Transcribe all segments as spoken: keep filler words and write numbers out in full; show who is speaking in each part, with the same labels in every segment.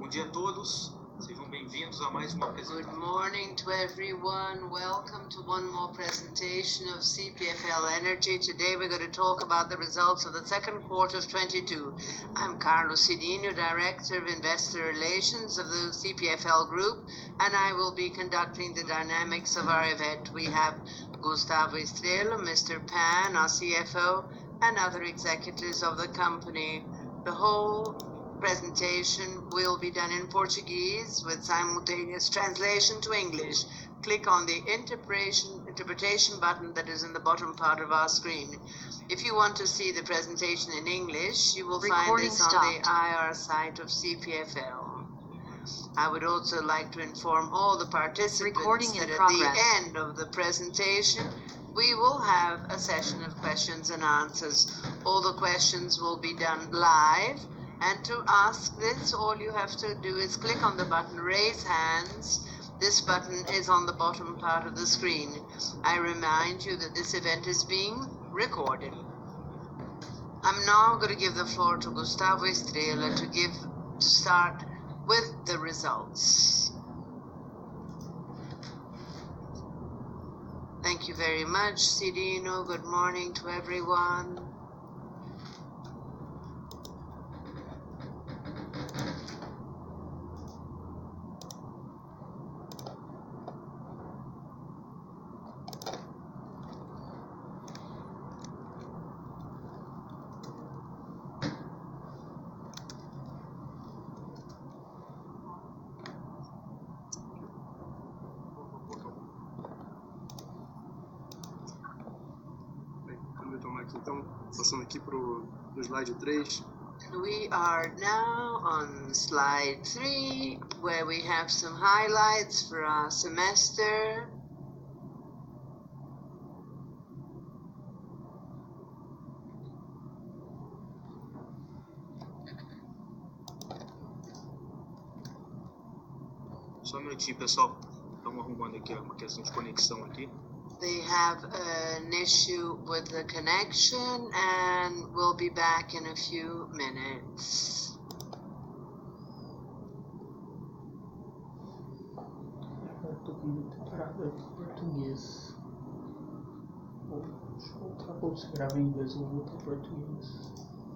Speaker 1: Bom dia a todos, sejam bem-vindos a mais uma apresentação.
Speaker 2: Good morning to everyone. Welcome to one more presentation of C P F L Energy. Today we're going to talk about the results of the second quarter of twenty-two. I'm Carlos Cidinho, Director of Investor Relations of the C P F L Group, and I will be conducting the dynamics of our event. We have Gustavo Estrella, Mister Pan, our C F O, and other executives of the company. The whole presentation will be done in Portuguese with simultaneous translation to English. Click on the interpretation, interpretation button that is in the bottom part of our screen. If you want to see the presentation in English, you will
Speaker 3: Recording
Speaker 2: find this
Speaker 3: stopped.
Speaker 2: on the I R site of C P F L. I would also like to inform all the participants
Speaker 3: Recording in
Speaker 2: that at
Speaker 3: progress.
Speaker 2: the end of the presentation, we will have a session of questions and answers. All the questions will be done live. And to ask this, all you have to do is click on the button Raise Hands. This button is on the bottom part of the screen. I remind you that this event is being recorded. I'm now going to give the floor to Gustavo Estrella to give to start with the results. Thank you very much, Cidinho. Good morning to everyone.
Speaker 4: Então, passando aqui para o slide três.
Speaker 2: We are now on slide three, where we have some highlights for our semester.
Speaker 1: Só um minutinho, pessoal. Estamos arrumando aqui uma questão de conexão aqui.
Speaker 2: They have an issue with the connection, and we'll be back in a few minutes.
Speaker 5: Eu tô com muito parado aqui em português. Vou, deixa eu voltar para você gravar em inglês, eu vou voltar em português.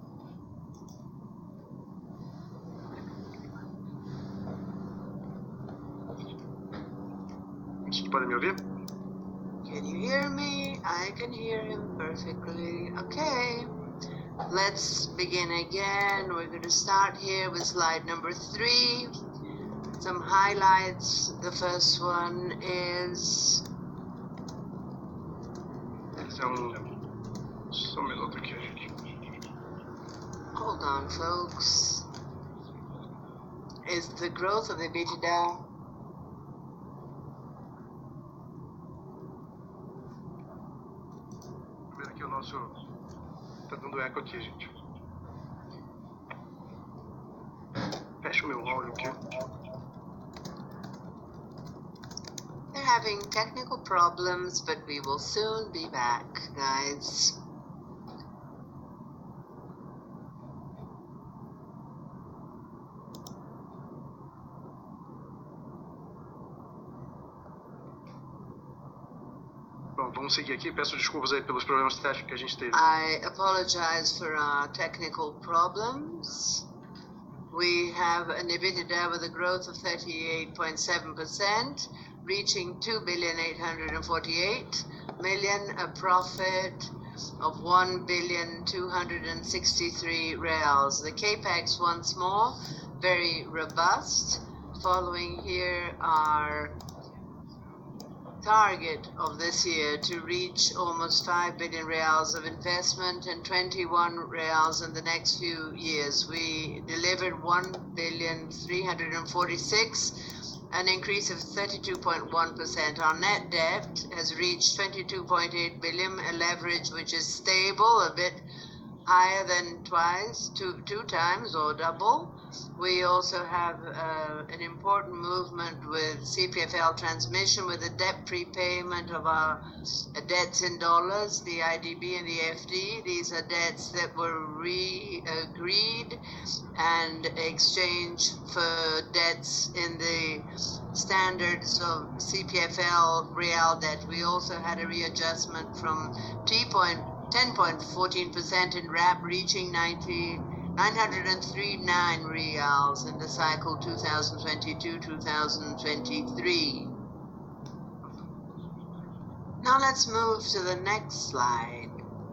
Speaker 4: Vocês podem me ouvir?
Speaker 2: Can you hear me? I can hear him perfectly. Okay, let's begin again. We're going to start here with slide number three. Some highlights. The first one is...
Speaker 4: Esse é um... Só um minuto aqui, gente.
Speaker 2: Hold on, folks. Is the growth of the EBITDA.
Speaker 4: Aqui o nosso... Tá dando eco aqui, gente. Fecha o meu áudio aqui.
Speaker 2: They're having technical problems, but we will soon be back, guys.
Speaker 4: Bom, vamos seguir aqui. Peço desculpas aí pelos problemas técnicos que a gente teve.
Speaker 2: I apologize for our technical problems. We have an EBITDA with a growth of thirty-eight point seven percent, reaching two billion eight hundred forty-eight million, a profit of one billion two hundred sixty-three reals. The CAPEX, once more, very robust. Following here our target of this year to reach almost five billion reals of investment and twenty-one reals in the next few years. We delivered one billion three hundred forty-six, an increase of thirty-two point one percent. Our net debt has reached twenty-two point eight billion, a leverage which is stable, a bit higher than twice, two, two times or double. We also have uh, an important movement with C P F L transmission with a debt prepayment of our uh, debts in dollars, the I D B and the F D. These are debts that were re-agreed and exchanged for debts in the standards of C P F L real debt. We also had a readjustment from ten point one four percent in R A P, reaching nine hundred three point nine reals in the cycle two thousand twenty-two to two thousand twenty-three. Now let's move to the next slide.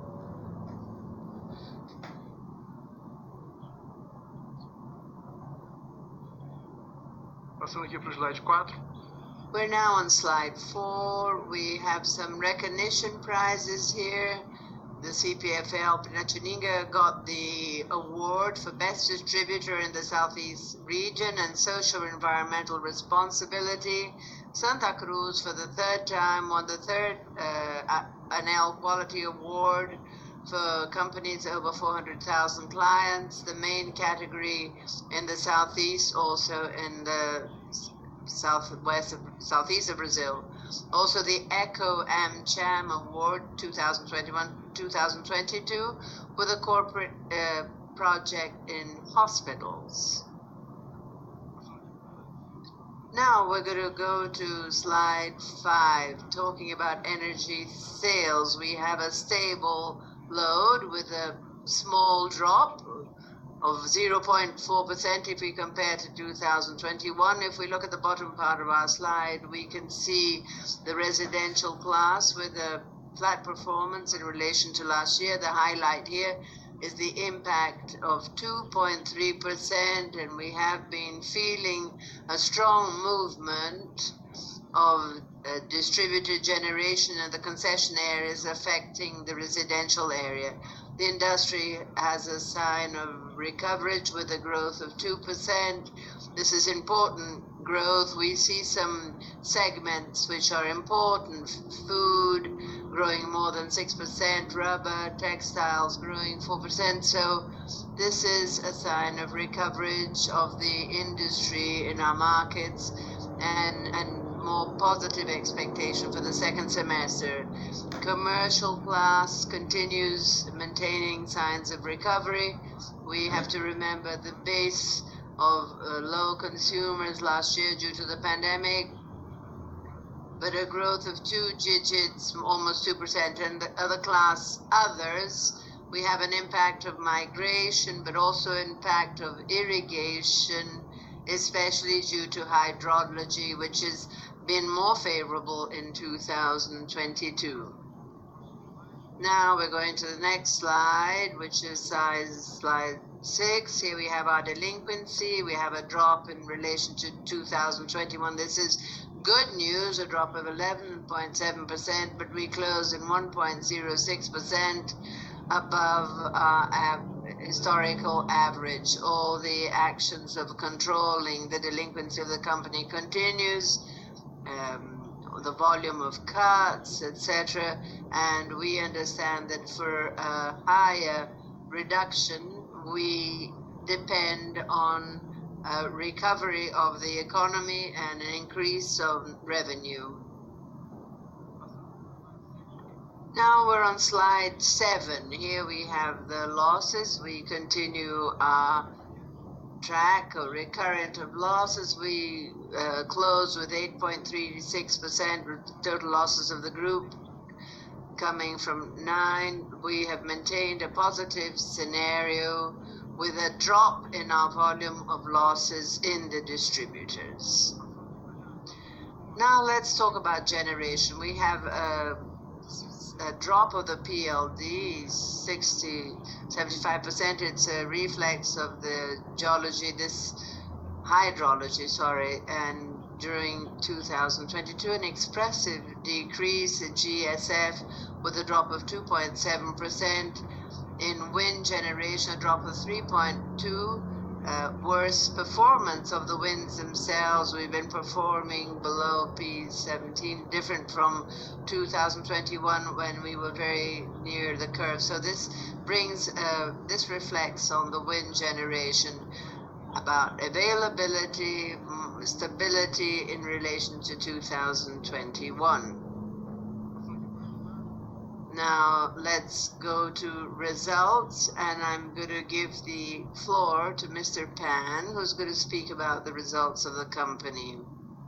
Speaker 4: Passando aqui para o slide quatro.
Speaker 2: We're now on slide four. We have some recognition prizes here. The C P F L Piratininga got the award for Best Distributor in the Southeast region and Social Environmental Responsibility. Santa Cruz, for the third time, won the third uh, A N E L Quality Award for companies over four hundred thousand clients. The main category in the Southeast, also in the southwest of, southeast of Brazil. Also the Eco AmCham Award twenty twenty-one to twenty twenty-two with a corporate uh, project in hospitals. Now we're going to go to slide five, talking about energy sales. We have a stable load with a small drop of zero point four percent if we compare to two thousand twenty-one. If we look at the bottom part of our slide, we can see the residential class with a flat performance in relation to last year. The highlight here is the impact of two point three percent, and we have been feeling a strong movement of uh, distributed generation in the concession areas affecting the residential area. The industry has a sign of recovery with a growth of two percent. This is important growth. We see some segments which are important: food growing more than six percent, rubber, textiles growing four percent. So this is a sign of recovery of the industry in our markets and, and more positive expectation for the second semester. Commercial class continues maintaining signs of recovery. We have to remember the base of uh, low consumers last year due to the pandemic, but a growth of two digits, almost two percent. And the other class, others, we have an impact of migration, but also impact of irrigation, especially due to hydrology, which has been more favorable in two thousand twenty-two. Now we're going to the next slide, which is size slide six. Here we have our delinquency. We have a drop in relation to two thousand twenty-one. This is good news, a drop of eleven point seven percent, but we closed in one point zero six percent above our av- historical average. All the actions of controlling the delinquency of the company continues. Um, the volume of cuts, et cetera, and we understand that for a higher reduction, we depend on a recovery of the economy and an increase of revenue. Now we're on slide seven. Here we have the losses. We continue our track or recurrent of losses. We uh, close with eight point three six percent total losses of the group, coming from nine. We have maintained a positive scenario with a drop in our volume of losses in the distributors. Now let's talk about generation. We have a, a drop of the P L D, sixty, seventy-five percent. It's a reflex of the geology, this hydrology, sorry, and during two thousand twenty-two, an expressive decrease in G S F with a drop of two point seven percent. In wind generation, a drop of three point two uh, worse performance of the winds themselves. We've been performing below P seventeen, different from two thousand twenty-one when we were very near the curve. So this brings, uh, this reflects on the wind generation about availability, stability in relation to two thousand twenty-one. Now let's go to results, and I'm going to give the floor to Mister Pan, who's going to speak about the results of the company.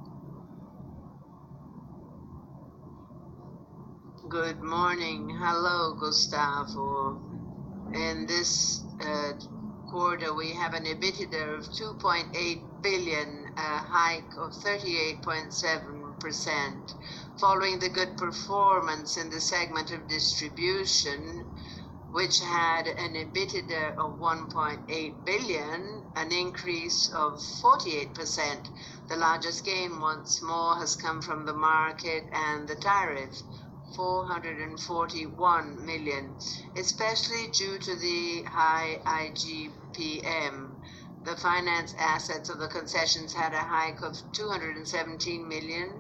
Speaker 2: Good morning. Hello, Gustavo. In this uh, quarter, we have an EBITDA of two point eight billion, a hike of thirty-eight point seven percent. Following the good performance in the segment of distribution, which had an EBITDA of one point eight billion, an increase of forty-eight percent. The largest gain, once more, has come from the market and the tariff, four hundred forty-one million, especially due to the high I G P M. The finance assets of the concessions had a hike of two hundred seventeen million.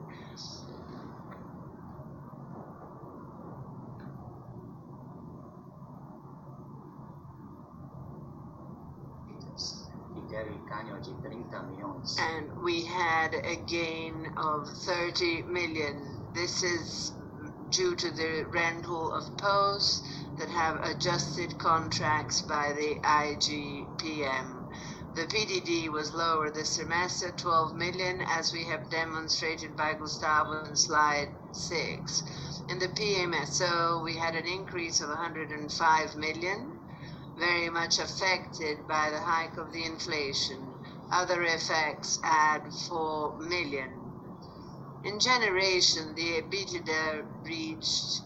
Speaker 2: And we had a gain of thirty million. This is due to the rental of posts that have adjusted contracts by the I G P M. The P D D was lower this semester, twelve million, as we have demonstrated by Gustavo in slide six. In the P M S O, we had an increase of one hundred five million, very much affected by the hike of the inflation. Other effects add four million. In generation, the EBITDA reached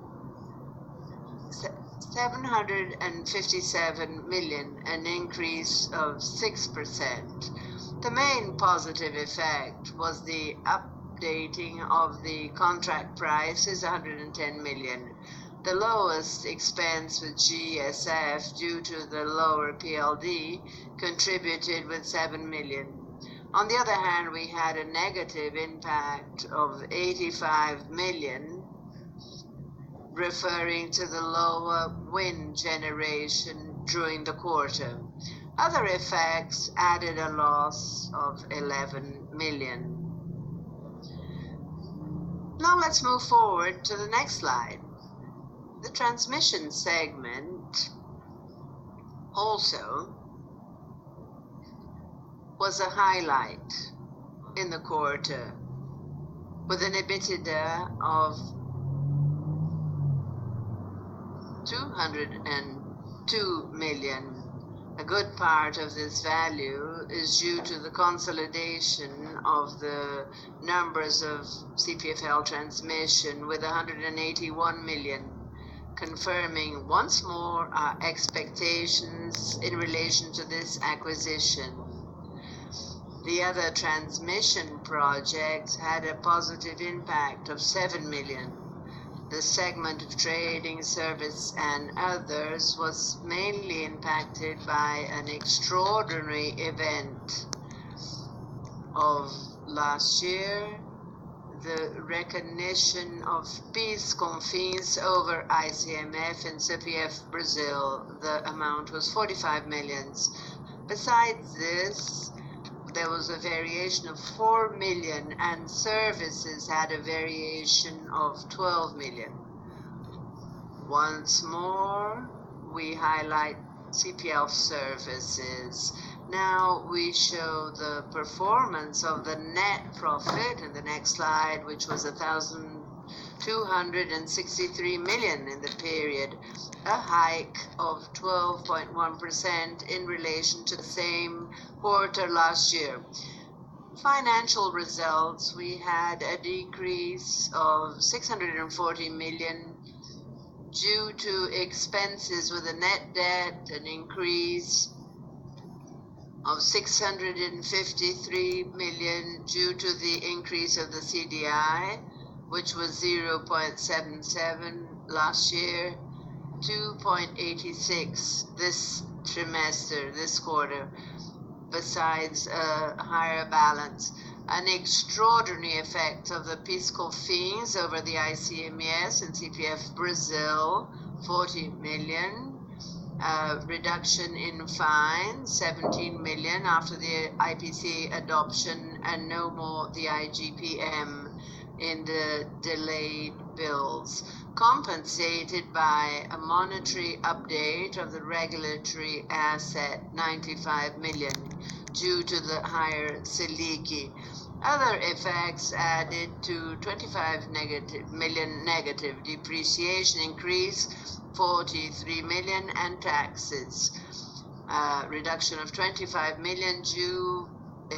Speaker 2: seven hundred fifty-seven million, an increase of six percent. The main positive effect was the updating of the contract prices, one hundred ten million. The lowest expense with G S F, due to the lower P L D, contributed with seven million. On the other hand, we had a negative impact of eighty-five million, referring to the lower wind generation during the quarter. Other effects added a loss of eleven million. Now let's move forward to the next slide. The transmission segment also was a highlight in the quarter, with an EBITDA of two hundred two million. A good part of this value is due to the consolidation of the numbers of C P F L Transmission with one hundred eighty-one million, confirming once more our expectations in relation to this acquisition. The other transmission projects had a positive impact of seven million. The segment of trading, service, and others was mainly impacted by an extraordinary event of last year, the recognition of PIS Confins over I C M F and C P F Brazil. The amount was forty-five millions. Besides this, there was a variation of four million, and services had a variation of twelve million. Once more, we highlight C P F services. Now we show the performance of the net profit in the next slide, which was one thousand two hundred sixty-three million in the period, a hike of twelve point one percent in relation to the same quarter last year. Financial results, we had a decrease of six hundred forty million due to expenses with a net debt, an increase of six hundred fifty-three million due to the increase of the C D I, which was zero point seven seven last year, two point eight six this trimester, this quarter. besides a higher balance. An extraordinary effect of the fiscal fees over the I C M E S and C P F Brazil, forty million. Uh, reduction in fines, seventeen million after the I P C adoption, and no more the I G P M in the delayed bills, compensated by a monetary update of the regulatory asset, ninety-five million, due to the higher Selic. Other effects added to twenty-five negative, million negative depreciation increase, forty-three million, and taxes. Uh, reduction of twenty-five million due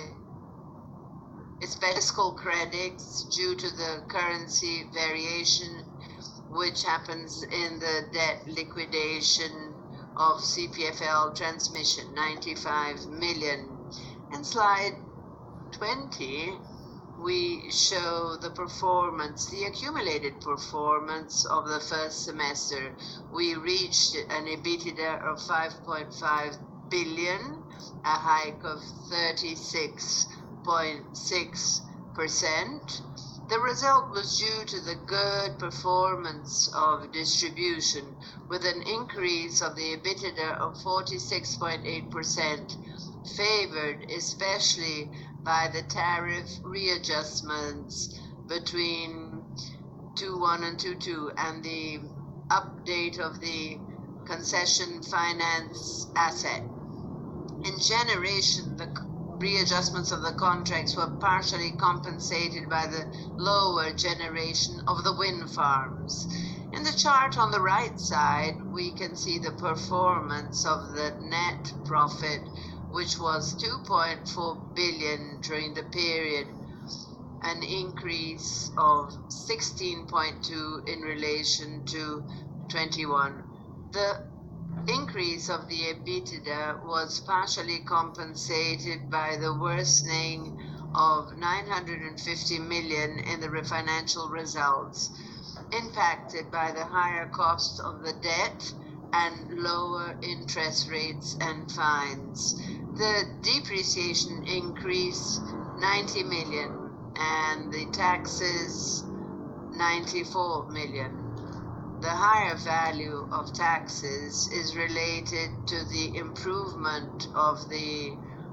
Speaker 2: its fiscal credits due to the currency variation, which happens in the debt liquidation of C P F L transmission, ninety-five million. In slide twenty, we show the performance, the accumulated performance of the first semester. We reached an EBITDA of five point five billion, a hike of thirty-six point six percent. The result was due to the good performance of distribution, with an increase of the EBITDA of forty-six point eight percent, favored especially by the tariff readjustments between two one and two two and the update of the concession finance asset. In generation, the readjustments of the contracts were partially compensated by the lower generation of the wind farms. In the chart on the right side, we can see the performance of the net profit, which was two point four billion during the period, an increase of sixteen point two in relation to twenty-one. The increase of the EBITDA was partially compensated by the worsening of nine hundred fifty million in the financial results, impacted by the higher cost of the debt and lower interest rates and fines. The depreciation increased ninety million and the taxes ninety-four million. The higher value of taxes is related to the improvement of the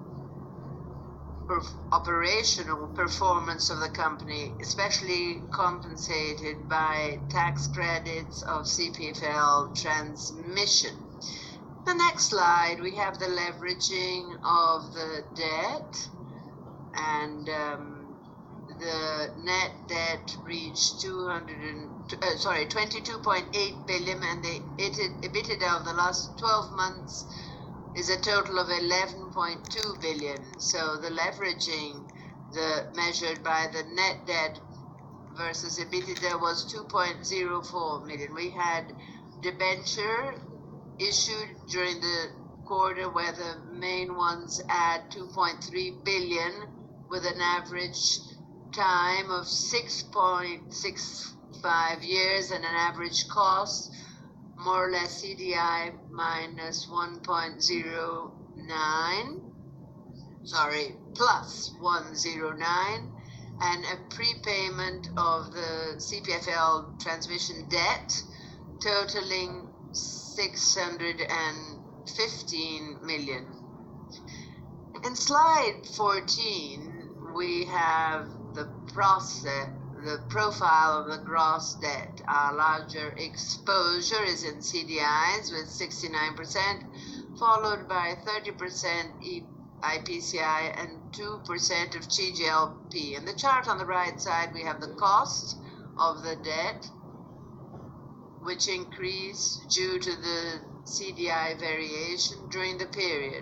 Speaker 2: perf- operational performance of the company, especially compensated by tax credits of C P F L transmission. The next slide, we have the leveraging of the debt, and um, the net debt reached two hundred and, uh, sorry, twenty-two point eight billion, and the EBITDA of the last twelve months is a total of eleven point two billion. So the leveraging, the measured by the net debt versus EBITDA, was two point zero four million. We had debenture issued during the quarter, where the main ones add two point three billion, with an average time of six point six five years and an average cost more or less C D I minus one point zero nine, sorry, plus one point zero nine, and a prepayment of the C P F L transmission debt totaling six hundred fifteen million. In slide fourteen, we have the process, the profile of the gross debt. Our larger exposure is in C D Is with sixty-nine percent, followed by thirty percent I P C I and two percent of T G L P. In the chart on the right side, we have the cost of the debt, which increased due to the C D I variation during the period.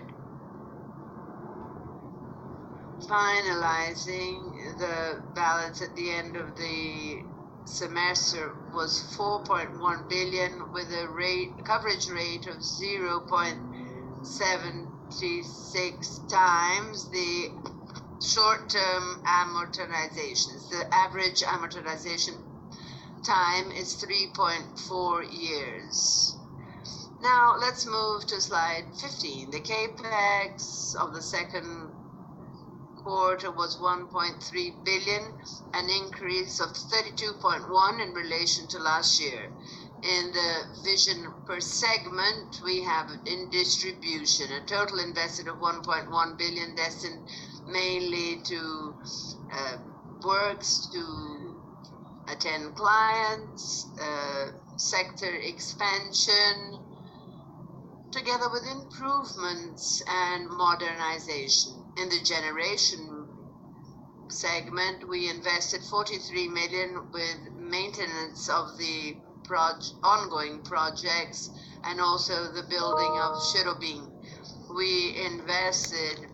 Speaker 2: Finalizing, the balance at the end of the semester was four point one billion, with a rate coverage rate of zero point seven six times the short-term amortizations. The average amortization time is three point four years. Now let's move to slide fifteen. The capex of the second quarter was one point three billion, an increase of thirty-two point one in relation to last year. In the vision per segment, we have in distribution a total invested of one point one billion, destined mainly to uh, works to attend clients, uh, sector expansion, together with improvements and modernization. In the generation segment, we invested forty-three million with maintenance of the proj- ongoing projects and also the building of Cherubim. We invested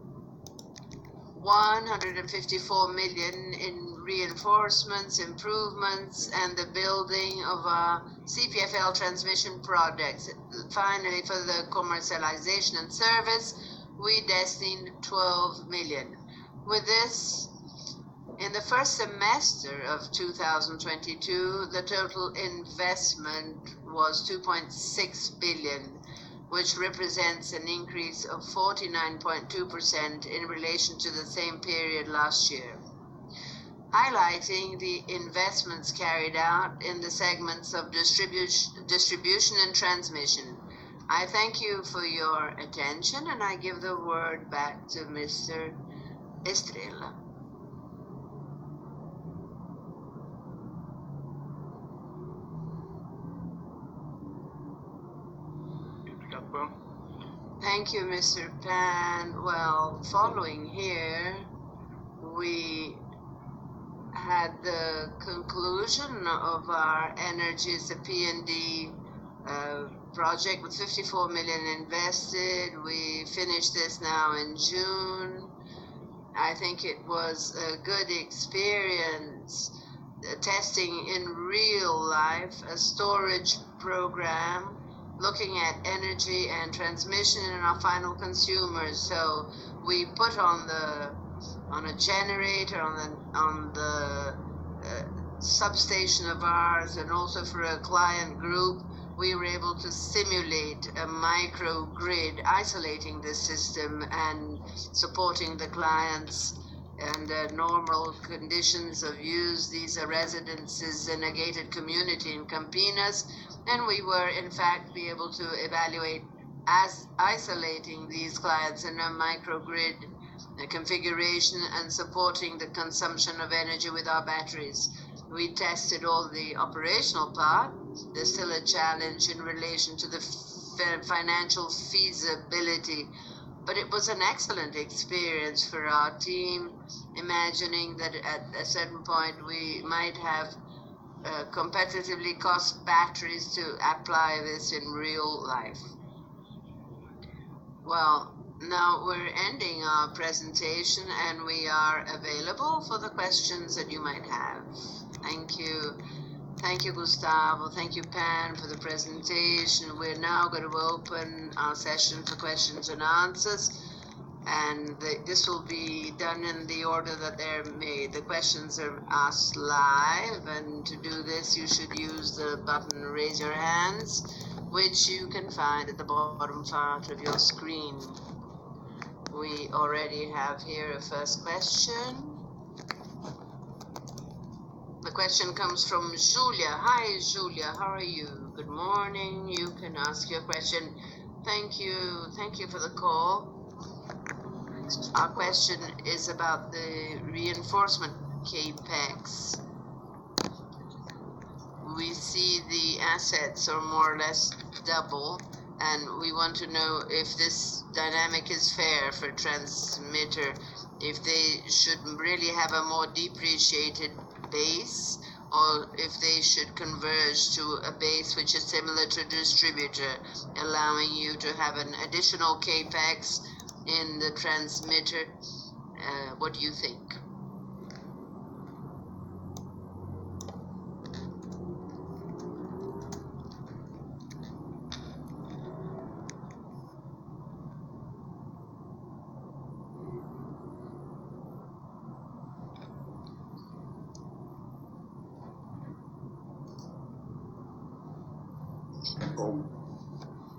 Speaker 2: one hundred fifty-four million in reinforcements, improvements, and the building of our C P F L transmission projects. Finally, for the commercialization and service, we destined twelve million. With this, in the first semester of two thousand twenty-two, the total investment was two point six billion, which represents an increase of forty-nine point two percent in relation to the same period last year. Highlighting the investments carried out in the segments of distribution, distribution and transmission. I thank you for your attention, and I give the word back to Mister Estrella. Thank you, Mister Pan. Well, following here, we had the conclusion of our Energisa P and D uh, project with fifty-four million invested. We finished this now in June. I think it was a good experience, uh, testing in real life a storage program looking at energy and transmission in our final consumers. So we put on the on a generator on the on the uh, substation of ours, and also for a client group, we were able to simulate a microgrid, isolating the system and supporting the clients under normal conditions of use. These are residences in a gated community in Campinas, and we were in fact be able to evaluate as isolating these clients in a microgrid configuration and supporting the consumption of energy with our batteries. We tested all the operational part. There's still a challenge in relation to the f- financial feasibility, but it was an excellent experience for our team, imagining that at a certain point we might have uh, competitively cost batteries to apply this in real life. Well, now we're ending our presentation, and we are available for the questions that you might have. Thank you. Thank you, Gustavo. Thank you, Pan, for the presentation. We're now going to open our session for questions and answers, and the, this will be done in the order that they're made. The questions are asked live, and to do this, you should use the button Raise Your Hands, which you can find at the bottom part of your screen. We already have here a first question. The question comes from Julia. Hi, Julia. How are you? Good morning. You can ask your question. Thank you. Thank you for the call. Our question is about the reinforcement capex. We see the assets are more or less double, and we want to know if this dynamic is fair for transmitter, if they should really have a more depreciated base, or if they should converge to a base which is similar to distributor, allowing you to have an additional capex in the transmitter. Uh, what do you think?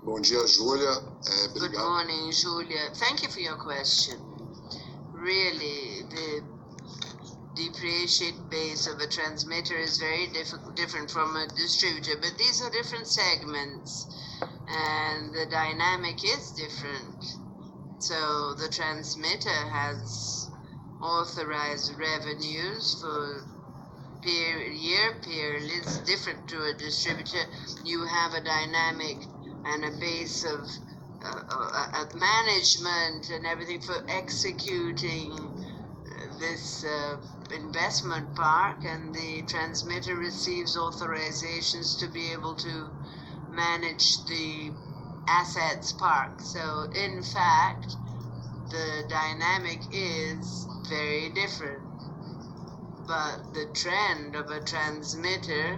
Speaker 3: Bom dia, Júlia. É,
Speaker 2: Good
Speaker 3: obrigado.
Speaker 2: morning, Julia. Thank you for your question. Really, the depreciate base of a transmitter is very diff different from a distributor, but these are different segments and the dynamic is different. So the transmitter has authorized revenues for per year period. It's different to a distributor. You have a dynamic and a base of uh, uh, uh, management and everything for executing this uh, investment park, and the transmitter receives authorizations to be able to manage the assets park. So in fact, the dynamic is very different, but the trend of a transmitter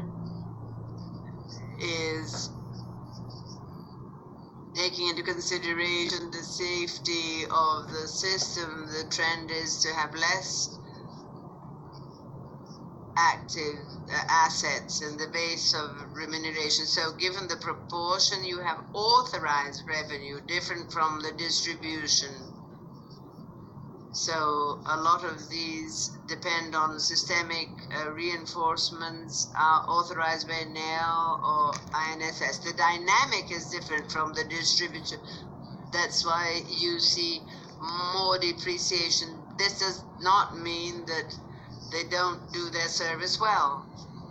Speaker 2: is taking into consideration the safety of the system. The trend is to have less active uh, assets in the base of remuneration. So given the proportion, you have authorized revenue different from the distribution. So a lot of these depend on systemic uh, reinforcements uh, authorized by N E L or I N S S. The dynamic is different from the distributor. That's why you see more depreciation. This does not mean that they don't do their service well.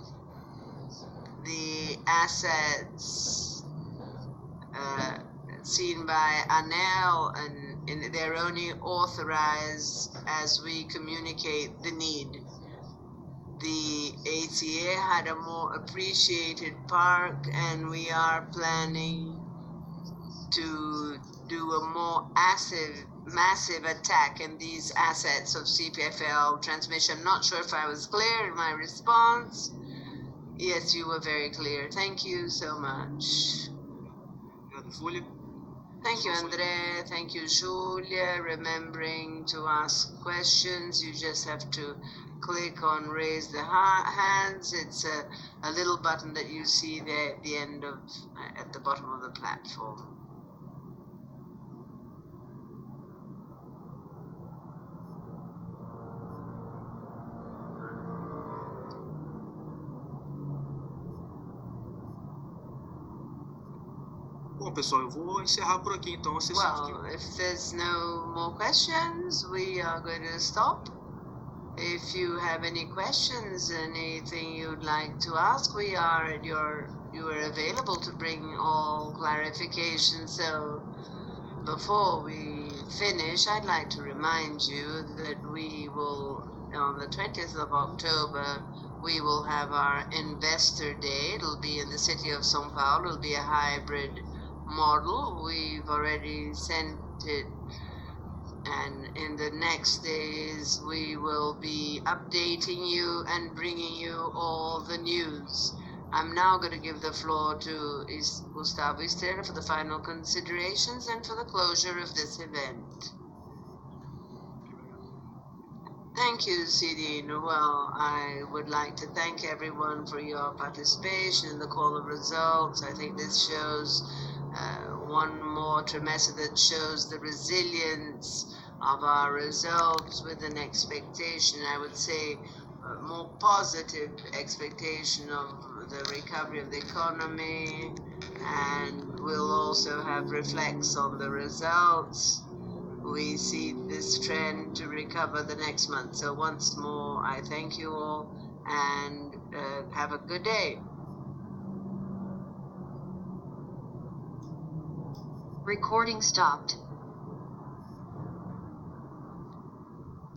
Speaker 2: The assets uh, seen by A N E L, and, and they're only authorized as we communicate the need. The A C A had a more appreciated park, and we are planning to do a more massive, massive attack in these assets of C P F L transmission. I'm not sure if I was clear in my response. Yes, you were very clear. Thank you so much.
Speaker 1: Obrigado, Júlia.
Speaker 2: Thank you, André. Thank you, Julia. Remembering to ask questions, you just have to click on raise the ha hands. It's a, a little button that you see there at the end of, uh, at the bottom of the platform.
Speaker 1: Bom, pessoal, eu vou encerrar por aqui, então. Vocês
Speaker 2: Well, if there's no more questions, we are going to stop. If you have any questions, anything you'd like to ask, we are at your, you are available to bring all clarification. So before we finish, I'd like to remind you that we will, on the twentieth of October, we will have our Investor Day. It'll be in the city of São Paulo. It'll be a hybrid model. We've already sent it, and in the next days we will be updating you and bringing you all the news. I'm now going to give the floor to Gustavo Estrela for the final considerations and for the closure of this event. Thank you, Cidinho. Well, I would like to thank everyone for your participation in the call of results. I think this shows uh, one more trimester that shows the resilience of our results with an expectation, I would say, a more positive expectation of the recovery of the economy, and we'll also have reflects on the results. We see this trend to recover the next month. So once more, I thank you all and uh, have a good day.
Speaker 6: Recording stopped.